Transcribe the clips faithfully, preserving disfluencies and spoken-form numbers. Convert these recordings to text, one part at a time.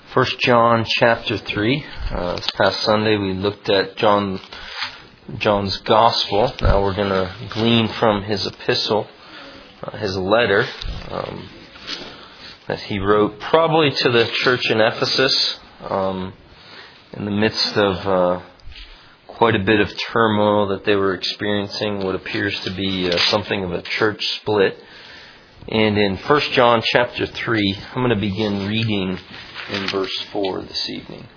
First John chapter three. Uh, this past Sunday we looked at John, John's Gospel. Now we're going to glean from his epistle, uh, his letter um, that he wrote probably to the church in Ephesus um, in the midst of uh, quite a bit of turmoil that they were experiencing, what appears to be uh, something of a church split. And in First John chapter three, I'm going to begin reading in verse four this evening.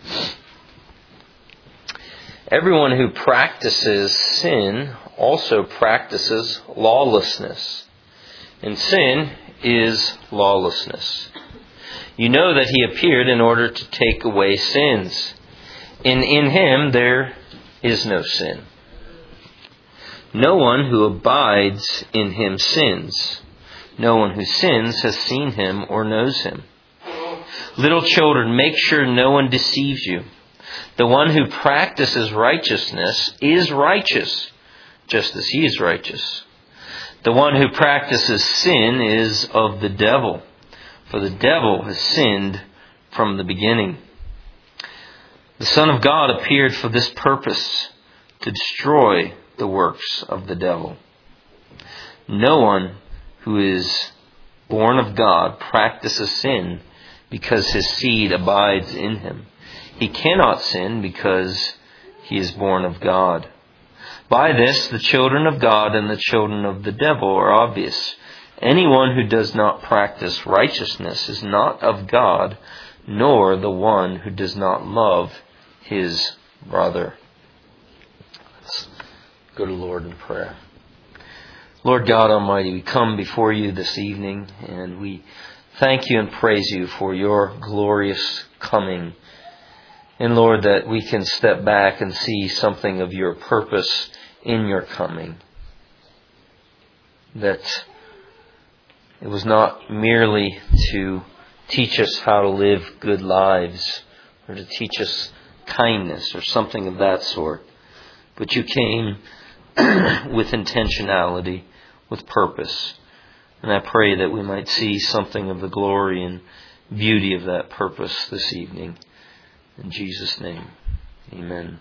Everyone who practices sin also practices lawlessness, and sin is lawlessness. You know that he appeared in order to take away sins, and in him there is no sin. No one who abides in him sins. No one who sins has seen him or knows him. Little children, make sure no one deceives you. The one who practices righteousness is righteous, just as he is righteous. The one who practices sin is of the devil, for the devil has sinned from the beginning. The Son of God appeared for this purpose, to destroy the works of the devil. No one who is born of God practices sin, because his seed abides in him. He cannot sin because he is born of God. By this, the children of God and the children of the devil are obvious. Anyone who does not practice righteousness is not of God, nor the one who does not love his brother. Let's go to the Lord in prayer. Lord God Almighty, we come before you this evening, and we thank you and praise you for your glorious coming. And Lord, that we can step back and see something of your purpose in your coming. That it was not merely to teach us how to live good lives, or to teach us kindness or something of that sort. But you came with intentionality, with purpose. And I pray that we might see something of the glory and beauty of that purpose this evening. In Jesus' name, amen.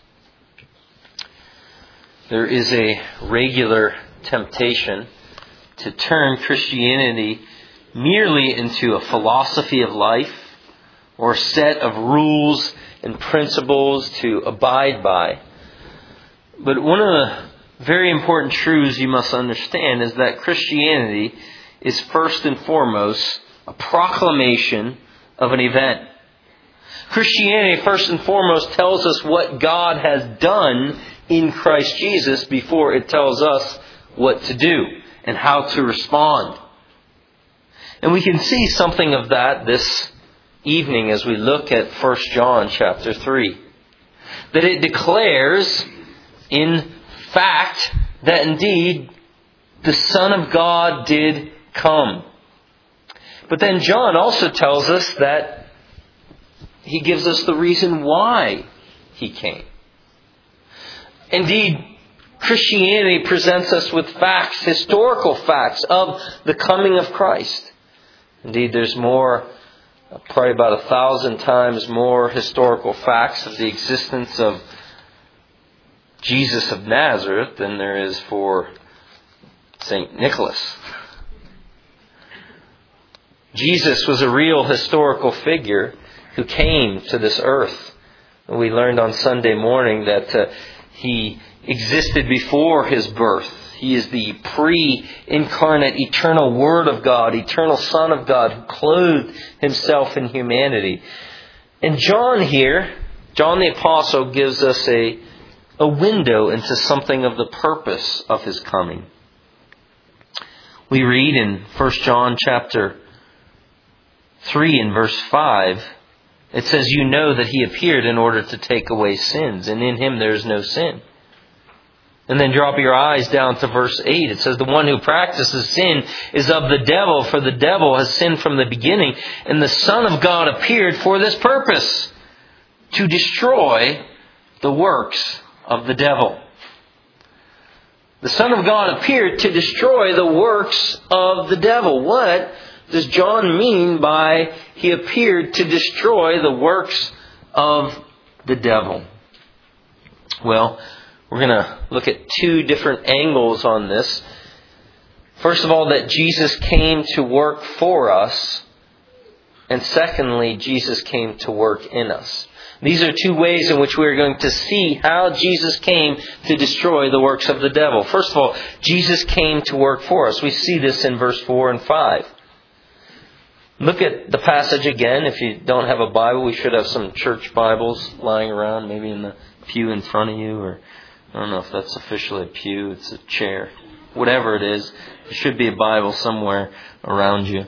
There is a regular temptation to turn Christianity merely into a philosophy of life or a set of rules and principles to abide by. But one of the very important truths you must understand is that Christianity is first and foremost a proclamation of an event. Christianity first and foremost tells us what God has done in Christ Jesus before it tells us what to do and how to respond. And we can see something of that this evening as we look at First John chapter three. That it declares in fact that indeed the Son of God did come. But then John also tells us that he gives us the reason why he came. Indeed, Christianity presents us with facts, historical facts of the coming of Christ. Indeed, there's more, probably about a thousand times more historical facts of the existence of Jesus of Nazareth than there is for Saint Nicholas. Jesus was a real historical figure who came to this earth. We learned on Sunday morning that uh, he existed before his birth. He is the pre-incarnate eternal Word of God, eternal Son of God, who clothed himself in humanity. And John here, John the Apostle, gives us a a window into something of the purpose of his coming. We read in First John chapter three and verse five, it says, "You know that he appeared in order to take away sins, and in him there is no sin." And then drop your eyes down to verse eight. It says, "The one who practices sin is of the devil, for the devil has sinned from the beginning. And the Son of God appeared for this purpose, to destroy the works of the devil." The Son of God appeared to destroy the works of the devil. What does John mean by he appeared to destroy the works of the devil? Well, we're going to look at two different angles on this. First of all, that Jesus came to work for us. And secondly, Jesus came to work in us. These are two ways in which we're going to see how Jesus came to destroy the works of the devil. First of all, Jesus came to work for us. We see this in verse four and five. Look at the passage again. If you don't have a Bible, we should have some church Bibles lying around, maybe in the pew in front of you, or I don't know if that's officially a pew, it's a chair. Whatever it is, there should be a Bible somewhere around you.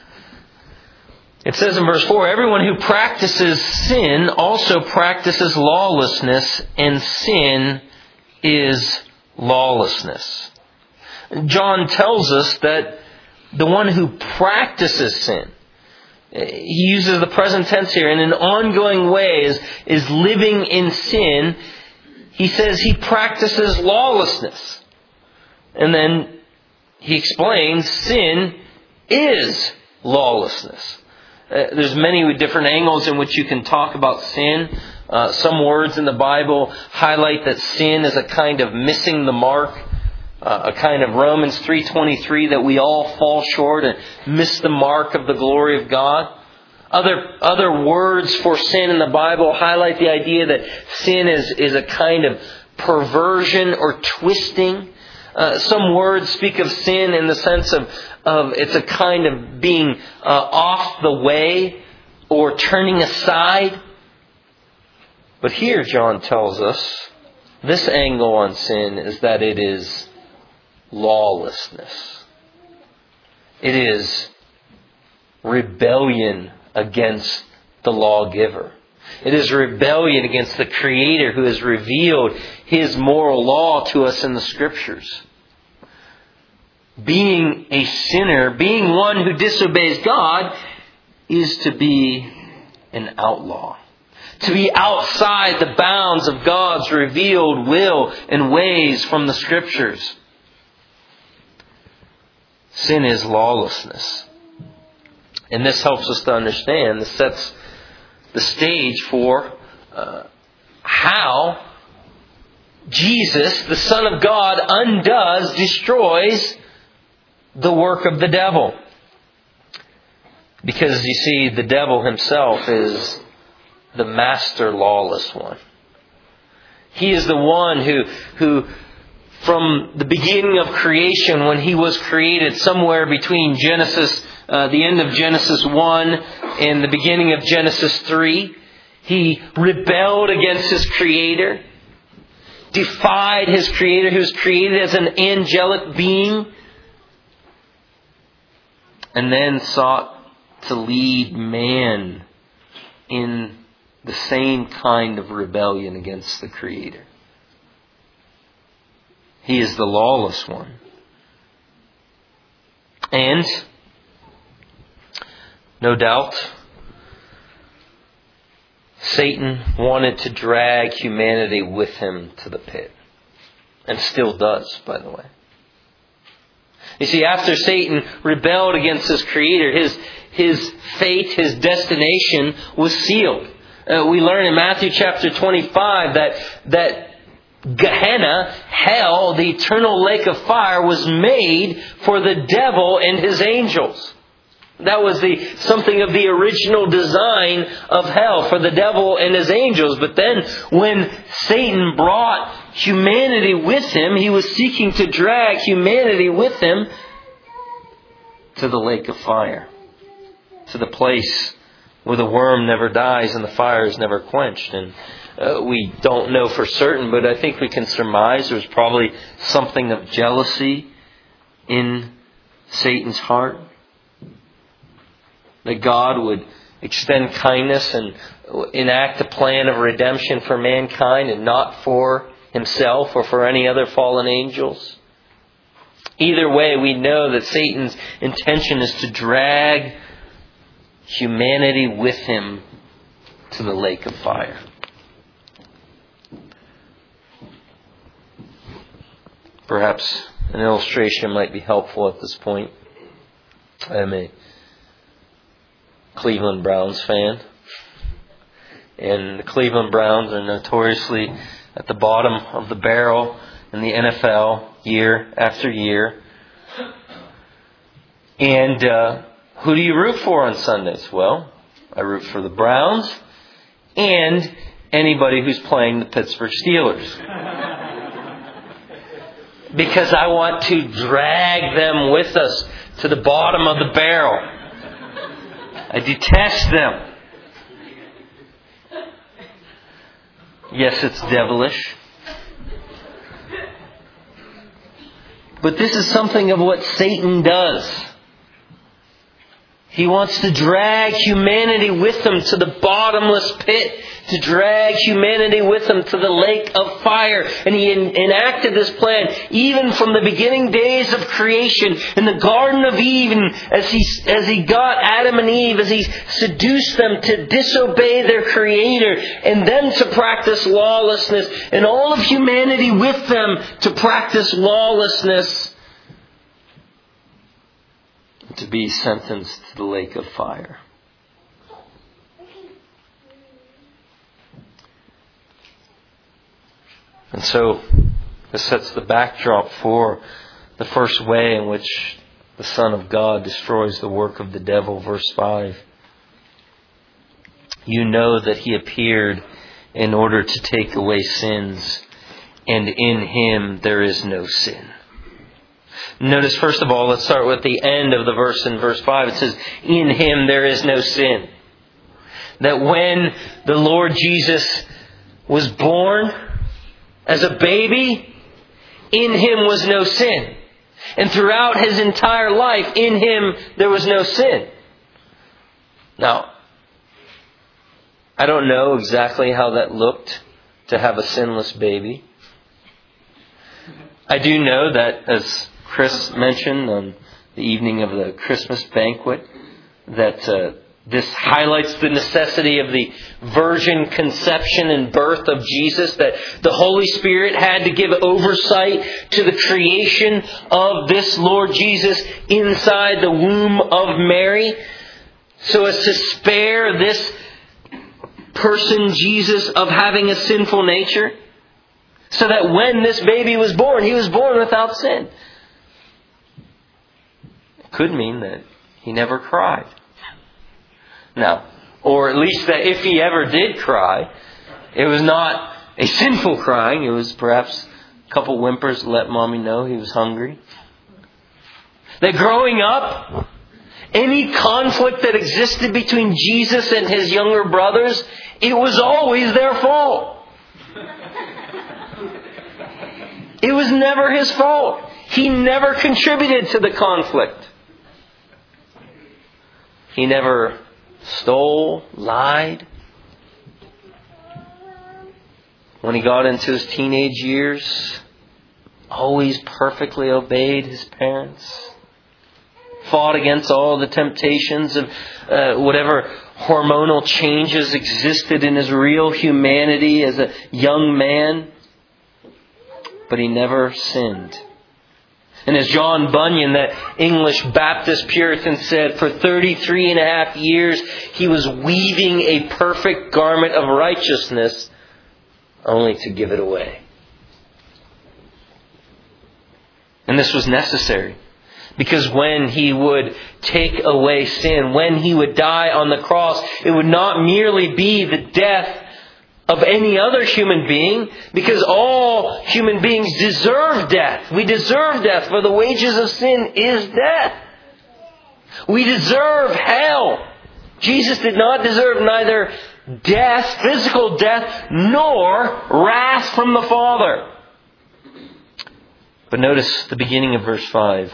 It says in verse four, everyone who practices sin also practices lawlessness, and sin is lawlessness. John tells us that the one who practices sin, he uses the present tense here, in an ongoing way is, is living in sin. He says he practices lawlessness. And then he explains sin is lawlessness. Uh, there's many different angles in which you can talk about sin. Uh, some words in the Bible highlight that sin is a kind of missing the mark, uh, a kind of Romans three twenty-three, that we all fall short and miss the mark of the glory of God. Other other words for sin in the Bible highlight the idea that sin is, is a kind of perversion or twisting. Uh, some words speak of sin in the sense of, of it's a kind of being uh, off the way or turning aside. But here John tells us this angle on sin is that it is lawlessness. It is rebellion against the lawgiver. It is rebellion against the Creator who has revealed His moral law to us in the Scriptures. Being a sinner, being one who disobeys God, is to be an outlaw. To be outside the bounds of God's revealed will and ways from the Scriptures. Sin is lawlessness. And this helps us to understand, this sets the stage for uh, how Jesus, the Son of God, undoes, destroys the work of the devil. Because you see, the devil himself is the master lawless one. He is the one who, who from the beginning of creation, when he was created somewhere between Genesis, uh, the end of Genesis one and the beginning of Genesis three, he rebelled against his Creator, defied his Creator, who was created as an angelic being, and then sought to lead man in the same kind of rebellion against the Creator. He is the lawless one. And, no doubt, Satan wanted to drag humanity with him to the pit. And still does, by the way. You see, after Satan rebelled against his Creator, his, his fate, his destination was sealed. Uh, we learn in Matthew chapter twenty-five that, that Gehenna, hell, the eternal lake of fire, was made for the devil and his angels. That was the something of the original design of hell for the devil and his angels. But then when Satan brought humanity with him, he was seeking to drag humanity with him to the lake of fire. To the place where the worm never dies and the fire is never quenched. And uh, we don't know for certain, but I think we can surmise there's probably something of jealousy in Satan's heart. That God would extend kindness and enact a plan of redemption for mankind and not for himself or for any other fallen angels. Either way, we know that Satan's intention is to drag humanity with him to the lake of fire. Perhaps an illustration might be helpful at this point. I may Cleveland Browns fan. And the Cleveland Browns are notoriously at the bottom of the barrel in the N F L year after year. And uh, who do you root for on Sundays? Well, I root for the Browns and anybody who's playing the Pittsburgh Steelers. Because I want to drag them with us to the bottom of the barrel. I detest them. Yes, it's devilish. But this is something of what Satan does. He wants to drag humanity with him to the bottomless pit, to drag humanity with him to the lake of fire. And he en- enacted this plan even from the beginning days of creation in the Garden of Eden, as he, as he got Adam and Eve, as he seduced them to disobey their Creator and then to practice lawlessness, and all of humanity with them to practice lawlessness, to be sentenced to the lake of fire. And so this sets the backdrop for the first way in which the Son of God destroys the work of the devil. Verse five. You know that He appeared in order to take away sins, and in Him there is no sin. Notice, first of all, let's start with the end of the verse in verse five. It says, in Him there is no sin. That when the Lord Jesus was born as a baby, in Him was no sin. And throughout His entire life, in Him there was no sin. Now, I don't know exactly how that looked to have a sinless baby. I do know that, as Chris mentioned on the evening of the Christmas banquet, that uh, this highlights the necessity of the virgin conception and birth of Jesus, that the Holy Spirit had to give oversight to the creation of this Lord Jesus inside the womb of Mary, so as to spare this person, Jesus, of having a sinful nature, so that when this baby was born, He was born without sin. Could mean that He never cried. No. Or at least that if He ever did cry, it was not a sinful crying. It was perhaps a couple whimpers to let Mommy know He was hungry. That growing up, any conflict that existed between Jesus and His younger brothers, it was always their fault. It was never His fault. He never contributed to the conflict. He never stole, lied. When he got into his teenage years, always perfectly obeyed his parents. Fought against all the temptations of uh, whatever hormonal changes existed in his real humanity as a young man. But he never sinned. And as John Bunyan, that English Baptist Puritan, said, for thirty-three and a half years he was weaving a perfect garment of righteousness only to give it away. And this was necessary. Because when He would take away sin, when He would die on the cross, it would not merely be the death of any other human being, because all human beings deserve death. We deserve death, for the wages of sin is death. We deserve hell. Jesus did not deserve neither death, physical death, nor wrath from the Father. But notice the beginning of verse five.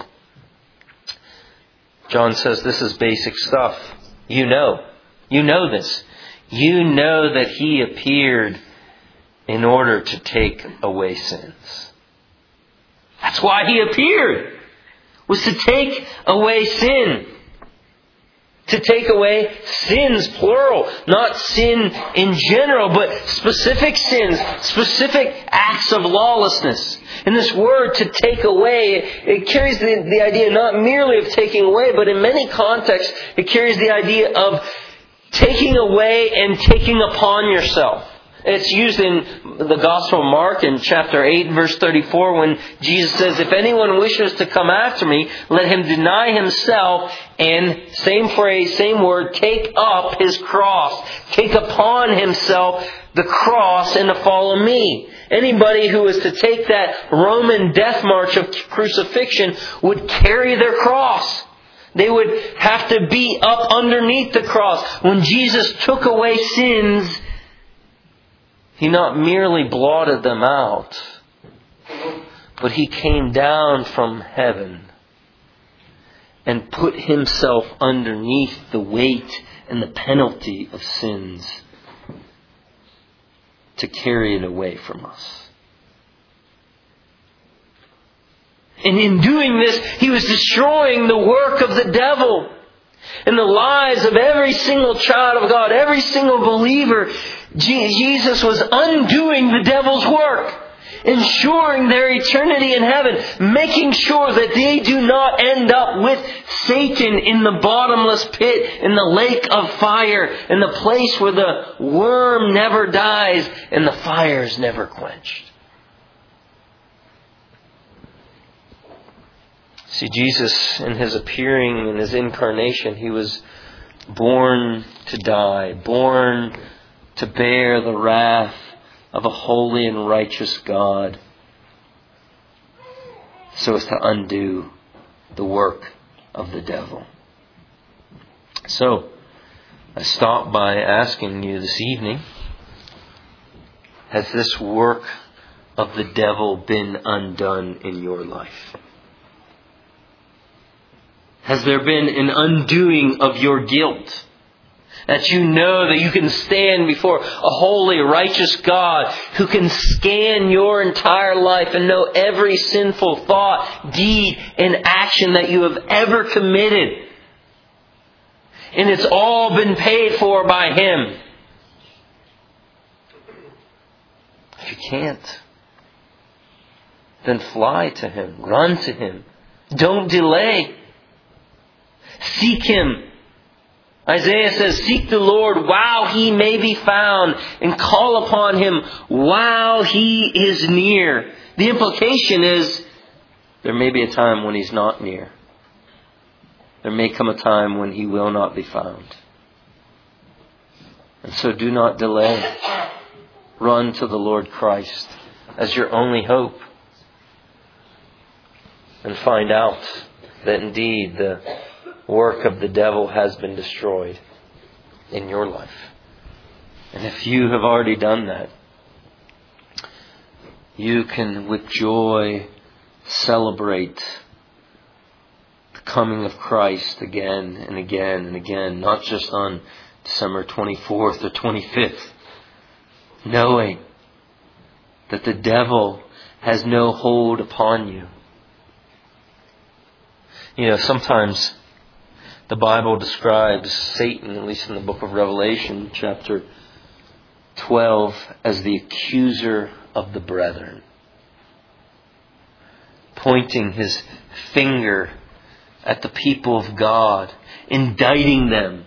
John says this is basic stuff. You know. You know this. You know that He appeared in order to take away sins. That's why He appeared, was to take away sin. To take away sins, plural. Not sin in general, but specific sins, specific acts of lawlessness. And this word, to take away, it carries the, the idea not merely of taking away, but in many contexts, it carries the idea of taking away and taking upon yourself. It's used in the Gospel of Mark in chapter eight, verse thirty-four, when Jesus says, if anyone wishes to come after me, let him deny himself and, same phrase, same word, take up his cross. Take upon himself the cross and to follow me. Anybody who was to take that Roman death march of crucifixion would carry their cross. They would have to be up underneath the cross. When Jesus took away sins, He not merely blotted them out, but He came down from heaven and put Himself underneath the weight and the penalty of sins to carry it away from us. And in doing this, He was destroying the work of the devil in the lives of every single child of God, every single believer. Jesus was undoing the devil's work, ensuring their eternity in heaven, making sure that they do not end up with Satan in the bottomless pit, in the lake of fire, in the place where the worm never dies and the fire is never quenched. See, Jesus, in His appearing, in His incarnation, He was born to die, born to bear the wrath of a holy and righteous God, so as to undo the work of the devil. So, I stop by asking you this evening, has this work of the devil been undone in your life? Has there been an undoing of your guilt? That you know that you can stand before a holy, righteous God who can scan your entire life and know every sinful thought, deed, and action that you have ever committed. And it's all been paid for by Him. If you can't, then fly to Him. Run to Him. Don't delay. Seek Him. Isaiah says, seek the Lord while He may be found, and call upon Him while He is near. The implication is, there may be a time when He's not near. There may come a time when He will not be found. And so do not delay. Run to the Lord Christ as your only hope. And find out that indeed the work of the devil has been destroyed in your life. And if you have already done that, you can with joy celebrate the coming of Christ again and again and again, not just on December twenty-fourth or twenty-fifth, knowing that the devil has no hold upon you. You know, sometimes the Bible describes Satan, at least in the book of Revelation, chapter twelve, as the accuser of the brethren, pointing his finger at the people of God, indicting them,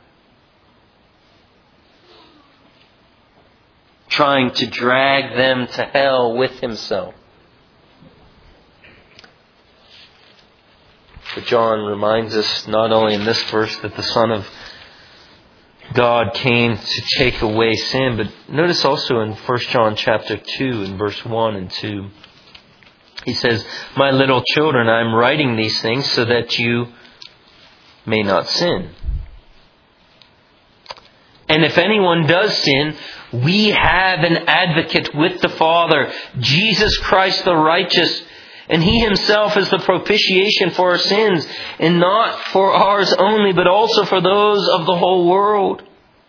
trying to drag them to hell with himself. But John reminds us not only in this verse that the Son of God came to take away sin, but notice also in First John chapter two and verse one and two. He says, my little children, I am writing these things so that you may not sin. And if anyone does sin, we have an advocate with the Father, Jesus Christ the righteous. And He Himself is the propitiation for our sins, and not for ours only, but also for those of the whole world.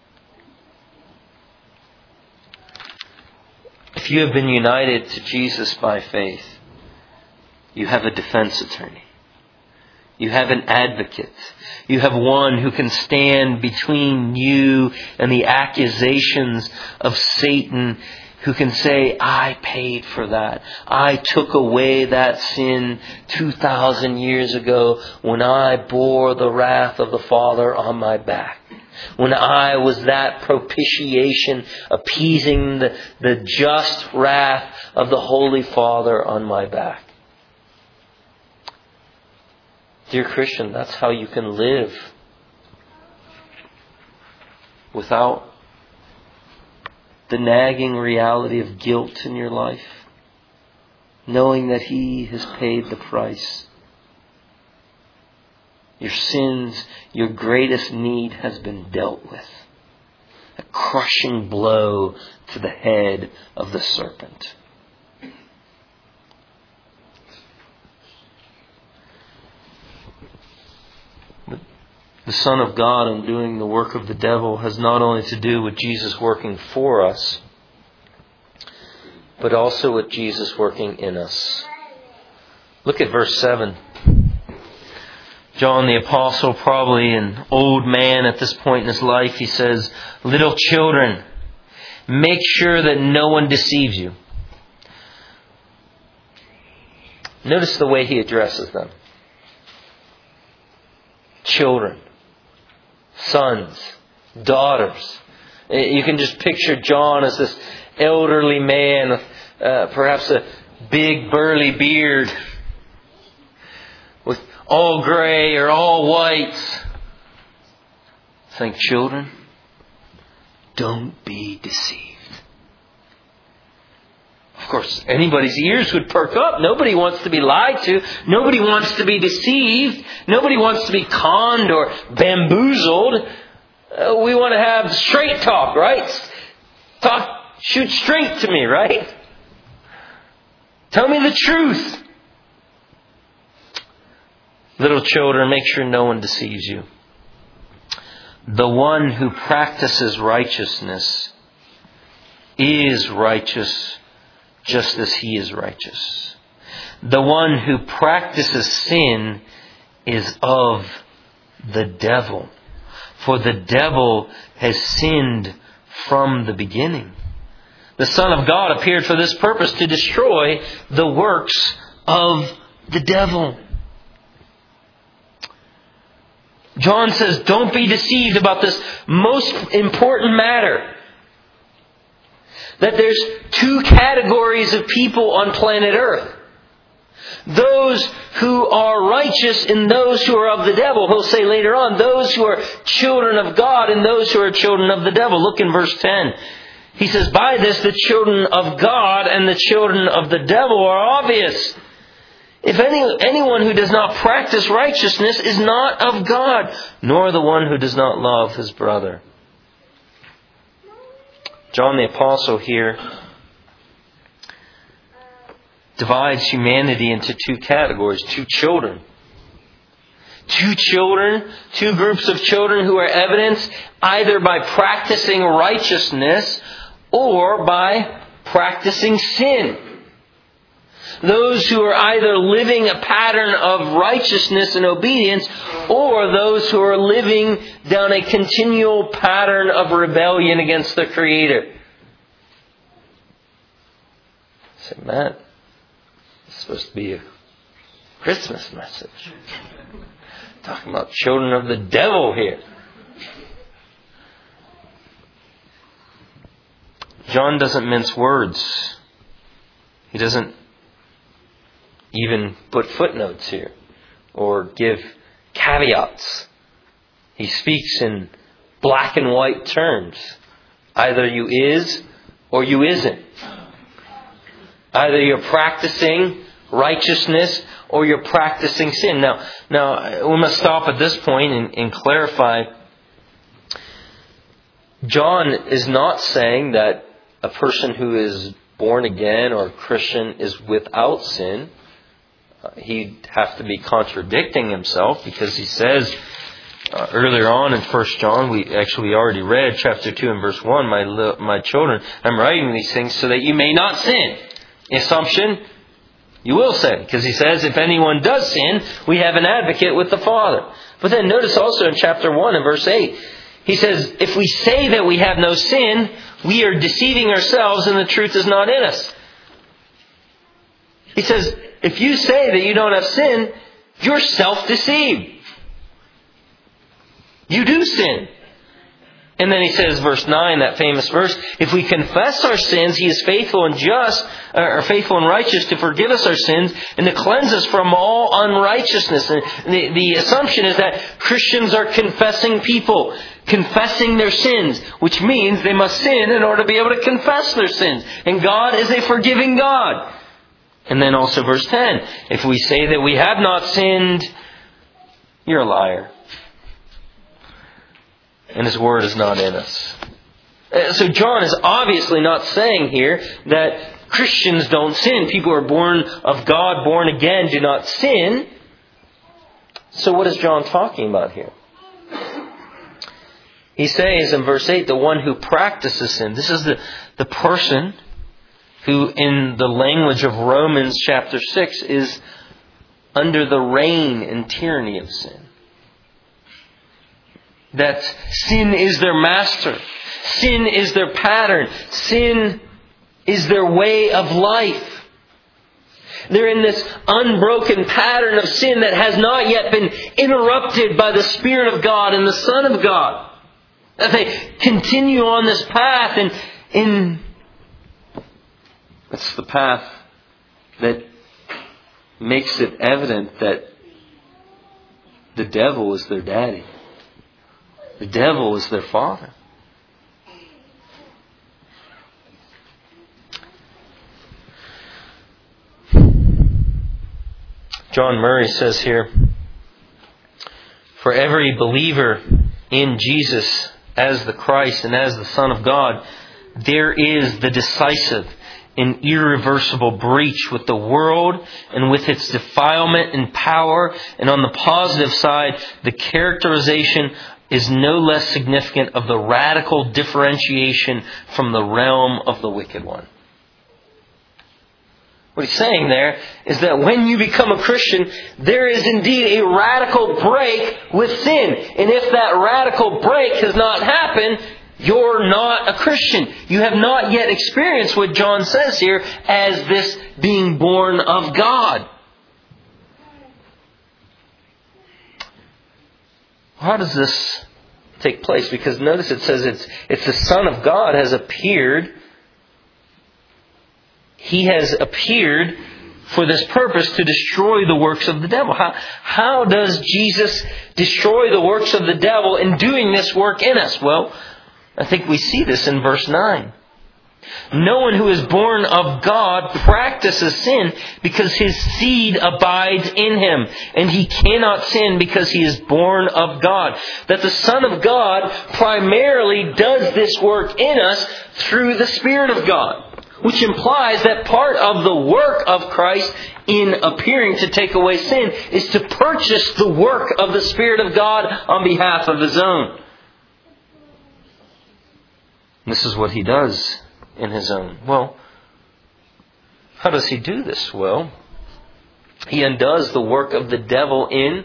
If you have been united to Jesus by faith, you have a defense attorney. You have an advocate. You have one who can stand between you and the accusations of Satan, who can say, I paid for that. I took away that sin two thousand years ago when I bore the wrath of the Father on my back. When I was that propitiation, appeasing the, the just wrath of the Holy Father on my back. Dear Christian, that's how you can live without the nagging reality of guilt in your life, knowing that He has paid the price. Your sins, your greatest need has been dealt with. A crushing blow to the head of the serpent. The Son of God undoing the work of the devil has not only to do with Jesus working for us, but also with Jesus working in us. Look at verse seven. John the Apostle, probably an old man at this point in his life, he says, little children, make sure that no one deceives you. Notice the way he addresses them. Children. Sons, daughters. You can just picture John as this elderly man, uh, perhaps a big burly beard, with all gray or all white. Saying, children, don't be deceived. Of course, anybody's ears would perk up. Nobody wants to be lied to. Nobody wants to be deceived. Nobody wants to be conned or bamboozled. Uh, we want to have straight talk, right? Talk, shoot straight to me, right? Tell me the truth. Little children, make sure no one deceives you. The one who practices righteousness is righteous, just as He is righteous. The one who practices sin is of the devil, for the devil has sinned from the beginning. The Son of God appeared for this purpose, to destroy the works of the devil. John says, don't be deceived about this most important matter. That there's two categories of people on planet Earth. Those who are righteous and those who are of the devil. He'll say later on, those who are children of God and those who are children of the devil. Look in verse ten. He says, by this the children of God and the children of the devil are obvious. If any anyone who does not practice righteousness is not of God, nor the one who does not love his brother. John the Apostle here divides humanity into two categories, two children. Two children, two groups of children who are evidenced either by practicing righteousness or by practicing sin. Those who are either living a pattern of righteousness and obedience, or those who are living down a continual pattern of rebellion against the Creator. I said, Matt, it's supposed to be a Christmas message. Talking about children of the devil here. John doesn't mince words. He doesn't even put footnotes here or give caveats. He speaks in black and white terms. Either you is or you isn't. Either you're practicing righteousness or you're practicing sin. Now, now we must stop at this point and, and clarify. John is not saying that a person who is born again or a Christian is without sin. Uh, he'd have to be contradicting himself, because he says uh, earlier on in First John, we actually we already read chapter two and verse one, my li- my children, I'm writing these things so that you may not sin. The assumption, You will say, because he says, if anyone does sin, we have an advocate with the Father. But then notice also in chapter one and verse eight, he says, if we say that we have no sin, we are deceiving ourselves and the truth is not in us. He says, if you say that you don't have sin, you're self-deceived. You do sin. And then he says, verse nine, that famous verse, if we confess our sins, He is faithful and just, or faithful and righteous to forgive us our sins and to cleanse us from all unrighteousness. And the, the assumption is that Christians are confessing people, confessing their sins, which means they must sin in order to be able to confess their sins. And God is a forgiving God. And then also verse ten, if we say that we have not sinned, you're a liar. And His Word is not in us. So John is obviously not saying here that Christians don't sin. People are born of God, born again, do not sin. So what is John talking about here? He says in verse eight, the one who practices sin. This is the, the person who, in the language of Romans chapter six, is under the reign and tyranny of sin. That sin is their master. Sin is their pattern. Sin is their way of life. They're in this unbroken pattern of sin that has not yet been interrupted by the Spirit of God and the Son of God. That they continue on this path, and in it's the path that makes it evident that the devil is their daddy. The devil is their father. John Murray says here, for every believer in Jesus as the Christ and as the Son of God, there is the decisive and irreversible breach with the world and with its defilement and power. And on the positive side, the characterization is no less significant of the radical differentiation from the realm of the wicked one. What he's saying there is that when you become a Christian, there is indeed a radical break with sin. And if that radical break has not happened, you're not a Christian. You have not yet experienced what John says here as this being born of God. How does this take place? Because notice it says it's it's the Son of God has appeared. He has appeared for this purpose, to destroy the works of the devil. How, how does Jesus destroy the works of the devil in doing this work in us? Well, I think we see this in verse nine. No one who is born of God practices sin because his seed abides in him. And he cannot sin because he is born of God. That the Son of God primarily does this work in us through the Spirit of God. Which implies that part of the work of Christ in appearing to take away sin is to purchase the work of the Spirit of God on behalf of His own. And this is what He does in His own. Well, how does He do this? Well, He undoes the work of the devil in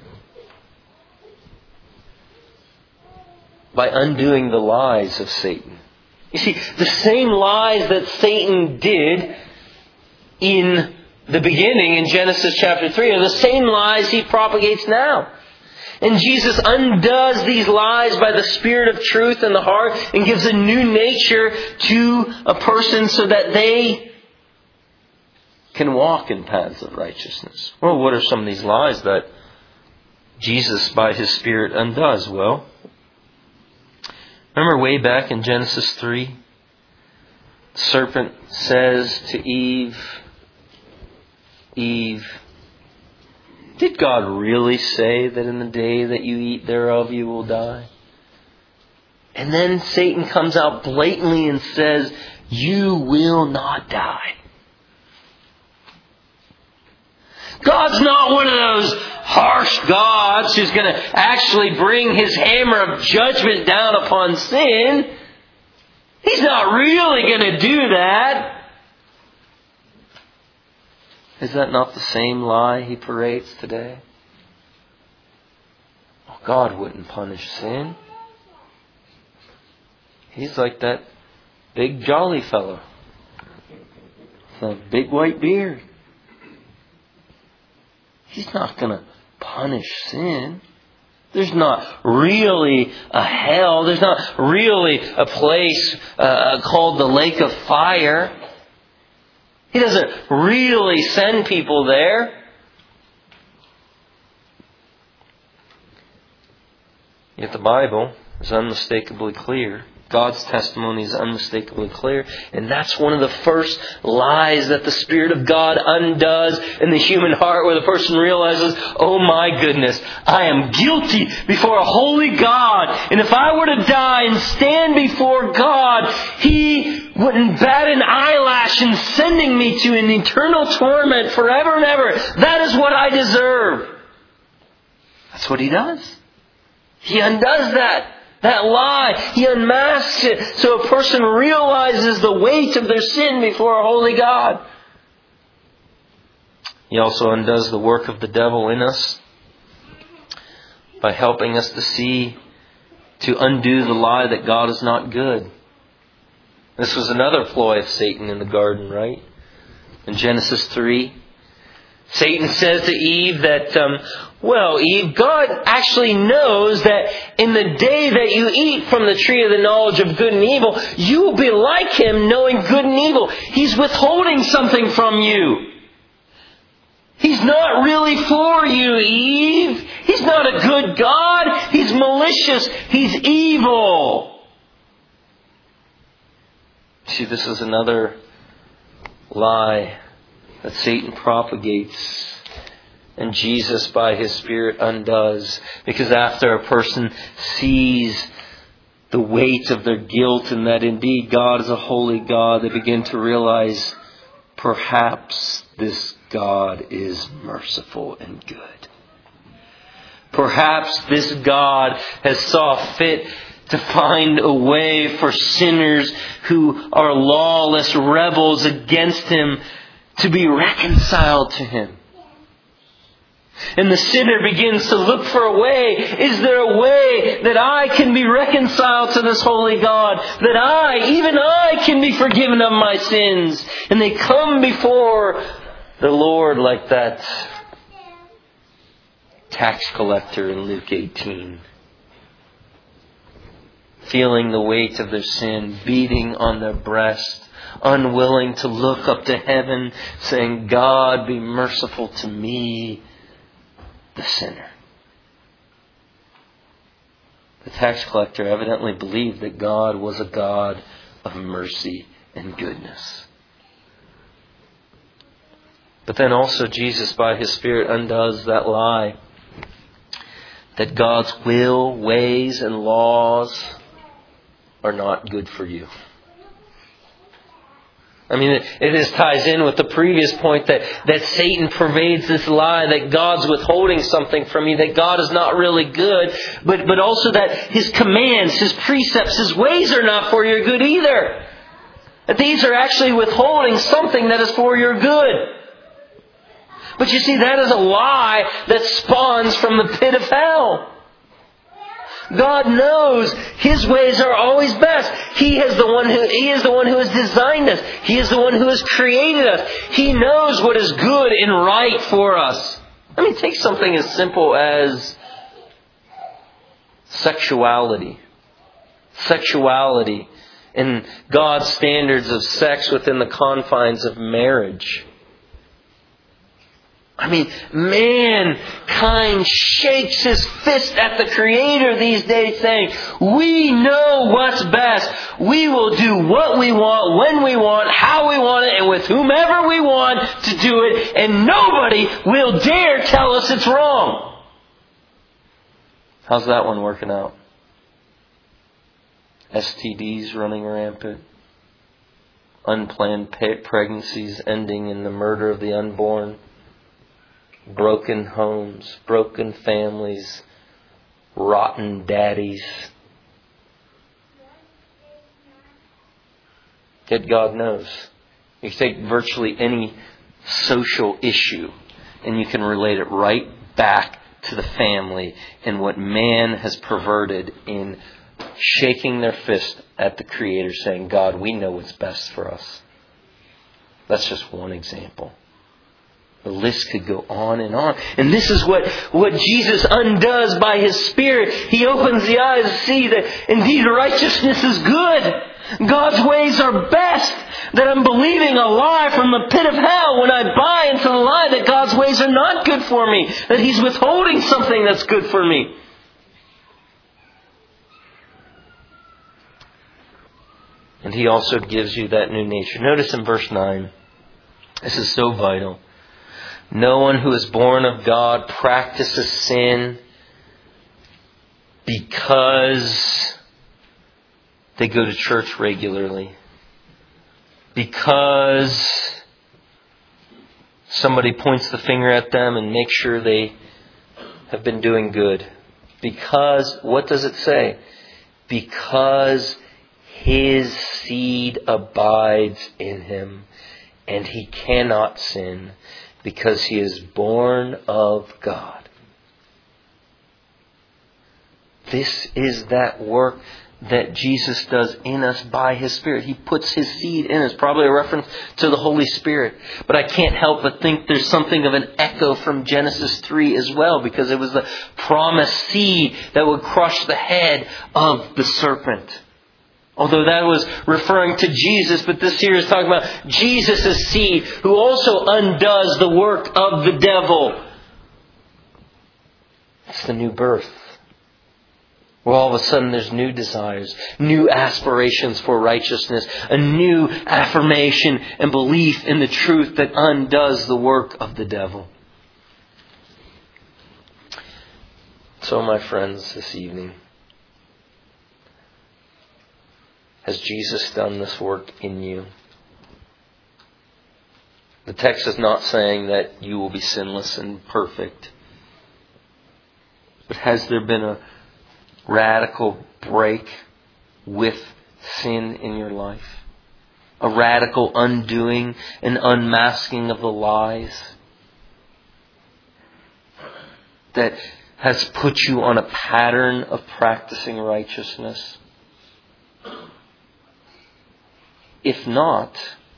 by undoing the lies of Satan. You see, the same lies that Satan did in the beginning in Genesis chapter three are the same lies he propagates now. And Jesus undoes these lies by the Spirit of truth in the heart and gives a new nature to a person so that they can walk in paths of righteousness. Well, what are some of these lies that Jesus by His Spirit undoes? Well, remember way back in Genesis three, the serpent says to Eve, Eve, did God really say that in the day that you eat thereof you will die? And then Satan comes out blatantly and says, you will not die. God's not one of those harsh gods who's going to actually bring His hammer of judgment down upon sin. He's not really going to do that. Is that not the same lie he parades today? Oh, God wouldn't punish sin. He's like that big jolly fellow. The big white beard. He's not going to punish sin. There's not really a hell. There's not really a place uh, called the lake of fire. He doesn't really send people there. Yet the Bible is unmistakably clear. God's testimony is unmistakably clear. And that's one of the first lies that the Spirit of God undoes in the human heart, where the person realizes, oh my goodness, I am guilty before a holy God. And if I were to die and stand before God, He wouldn't bat an eyelash in sending me to an eternal torment forever and ever. That is what I deserve. That's what He does. He undoes that. That lie, He unmasks it so a person realizes the weight of their sin before a holy God. He also undoes the work of the devil in us by helping us to see, to undo the lie that God is not good. This was another ploy of Satan in the garden, right? In Genesis three. Satan says to Eve that, um, well, Eve, God actually knows that in the day that you eat from the tree of the knowledge of good and evil, you will be like Him, knowing good and evil. He's withholding something from you. He's not really for you, Eve. He's not a good God. He's malicious. He's evil. See, this is another lie that Satan propagates, and Jesus by His Spirit undoes. Because after a person sees the weight of their guilt and that indeed God is a holy God, they begin to realize perhaps this God is merciful and good. Perhaps this God has saw fit to find a way for sinners who are lawless rebels against Him to be reconciled to Him. And the sinner begins to look for a way. Is there a way that I can be reconciled to this holy God? That I, even I, can be forgiven of my sins? And they come before the Lord like that tax collector in Luke eighteen. Feeling the weight of their sin, beating on their breast, unwilling to look up to heaven, saying, God, be merciful to me, the sinner. The tax collector evidently believed that God was a God of mercy and goodness. But then also Jesus, by His Spirit, undoes that lie that God's will, ways, and laws are not good for you. I mean, it, it just ties in with the previous point that, that Satan pervades this lie that God's withholding something from you, that God is not really good, but, but also that His commands, His precepts, His ways are not for your good either. That these are actually withholding something that is for your good. But you see, that is a lie that spawns from the pit of hell. God knows His ways are always best. He is the one who He is the one who has designed us. He is the one who has created us. He knows what is good and right for us. I mean, take something as simple as sexuality. Sexuality and God's standards of sex within the confines of marriage. I mean, mankind shakes his fist at the Creator these days saying, we know what's best. We will do what we want, when we want, how we want it, and with whomever we want to do it. And nobody will dare tell us it's wrong. How's that one working out? S T Ds running rampant. Unplanned pregnancies ending in the murder of the unborn. Broken homes, broken families, rotten daddies. Yet God knows. You take virtually any social issue. And you can relate it right back to the family and what man has perverted in shaking their fist at the Creator, saying, God, we know what's best for us. That's just one example. The list could go on and on. And this is what, what Jesus undoes by His Spirit. He opens the eyes to see that indeed righteousness is good. God's ways are best. That I'm believing a lie from the pit of hell when I buy into the lie that God's ways are not good for me. That He's withholding something that's good for me. And He also gives you that new nature. Notice in verse nine. This is so vital. No one who is born of God practices sin because they go to church regularly. Because somebody points the finger at them and makes sure they have been doing good. Because, what does it say? Because His seed abides in him, and he cannot sin, because he is born of God. This is that work that Jesus does in us by His Spirit. He puts His seed in us. Probably a reference to the Holy Spirit. But I can't help but think there's something of an echo from Genesis three as well, because it was the promised seed that would crush the head of the serpent. Although that was referring to Jesus, but this here is talking about Jesus' seed, who also undoes the work of the devil. It's the new birth. Where all of a sudden there's new desires, new aspirations for righteousness, a new affirmation and belief in the truth that undoes the work of the devil. So, my friends, this evening, has Jesus done this work in you? The text is not saying that you will be sinless and perfect. But has there been a radical break with sin in your life? A radical undoing and unmasking of the lies that has put you on a pattern of practicing righteousness? If not,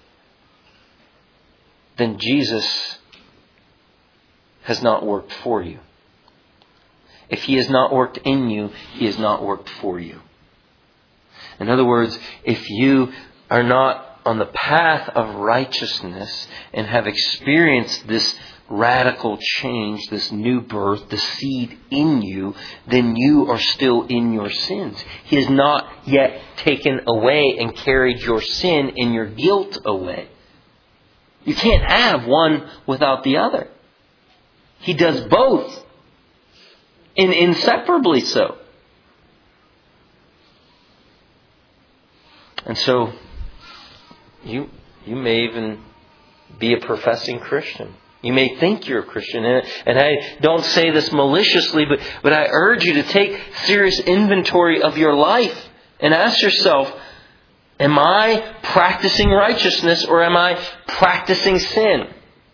then Jesus has not worked for you. If He has not worked in you, He has not worked for you. In other words, if you are not on the path of righteousness and have experienced this radical change, this new birth, the seed in you, then you are still in your sins. He has not yet taken away and carried your sin and your guilt away. You can't have one without the other. He does both. And inseparably so. And so, you you may even be a professing Christian. You may think you're a Christian. And, and I don't say this maliciously, but, but I urge you to take serious inventory of your life and ask yourself, am I practicing righteousness or am I practicing sin?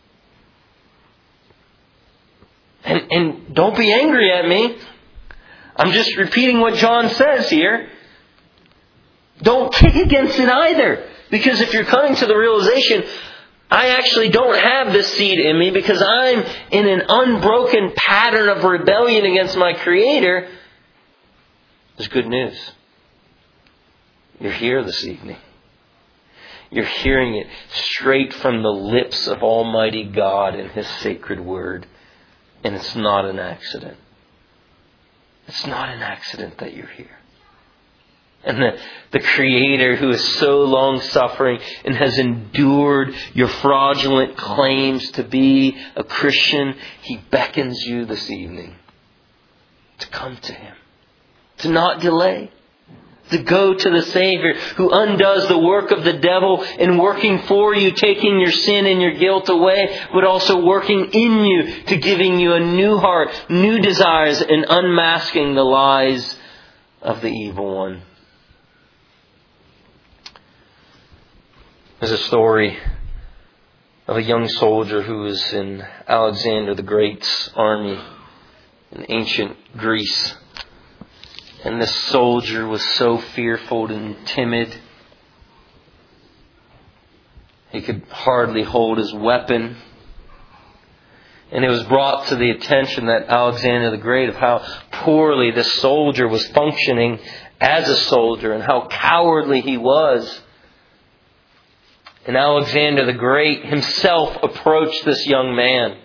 And, and don't be angry at me. I'm just repeating what John says here. Don't kick against it either. Because if you're coming to the realization, I actually don't have this seed in me because I'm in an unbroken pattern of rebellion against my Creator, there's good news. You're here this evening. You're hearing it straight from the lips of Almighty God in His sacred word. And it's not an accident. It's not an accident that you're here. And the, the Creator, who is so long-suffering and has endured your fraudulent claims to be a Christian, He beckons you this evening to come to Him. To not delay. To go to the Savior who undoes the work of the devil in working for you, taking your sin and your guilt away, but also working in you to giving you a new heart, new desires, and unmasking the lies of the evil one. There's a story of a young soldier who was in Alexander the Great's army in ancient Greece. And this soldier was so fearful and timid, he could hardly hold his weapon. And it was brought to the attention that Alexander the Great of how poorly this soldier was functioning as a soldier and how cowardly he was. And Alexander the Great himself approached this young man.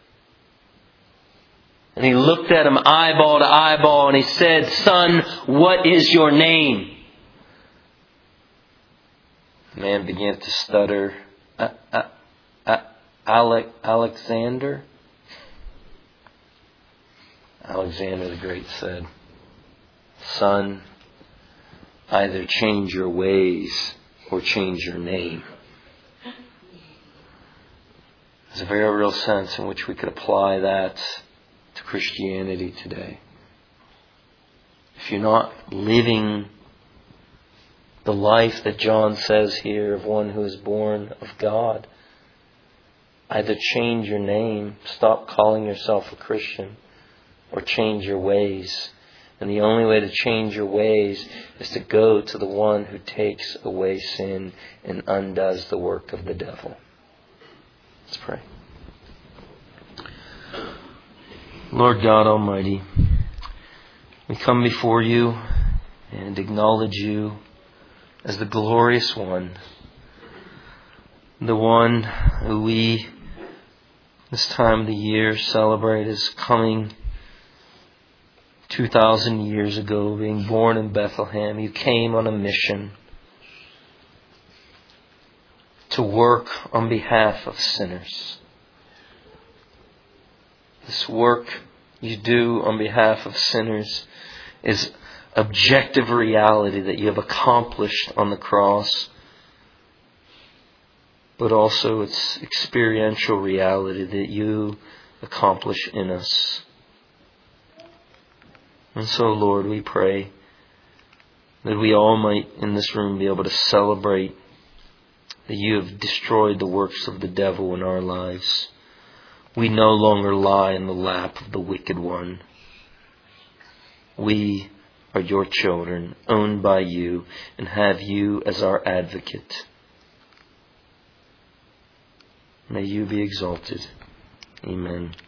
And he looked at him eyeball to eyeball and he said, "Son, what is your name?" The man began to stutter. Uh, uh, uh, Alec, Alexander? Alexander the Great said, "Son, either change your ways or change your name." There's a very real sense in which we could apply that to Christianity today. If you're not living the life that John says here of one who is born of God, either change your name, stop calling yourself a Christian, or change your ways. And the only way to change your ways is to go to the one who takes away sin and undoes the work of the devil. Let's pray. Lord God Almighty, we come before you and acknowledge you as the glorious one, the one who we this time of the year celebrate as coming two thousand years ago, being born in Bethlehem. You came on a mission to work on behalf of sinners. This work you do on behalf of sinners is objective reality that you have accomplished on the cross, but also it's experiential reality that you accomplish in us. And so, Lord, we pray that we all might in this room be able to celebrate that you have destroyed the works of the devil in our lives. We no longer lie in the lap of the wicked one. We are your children, owned by you, and have you as our advocate. May you be exalted. Amen.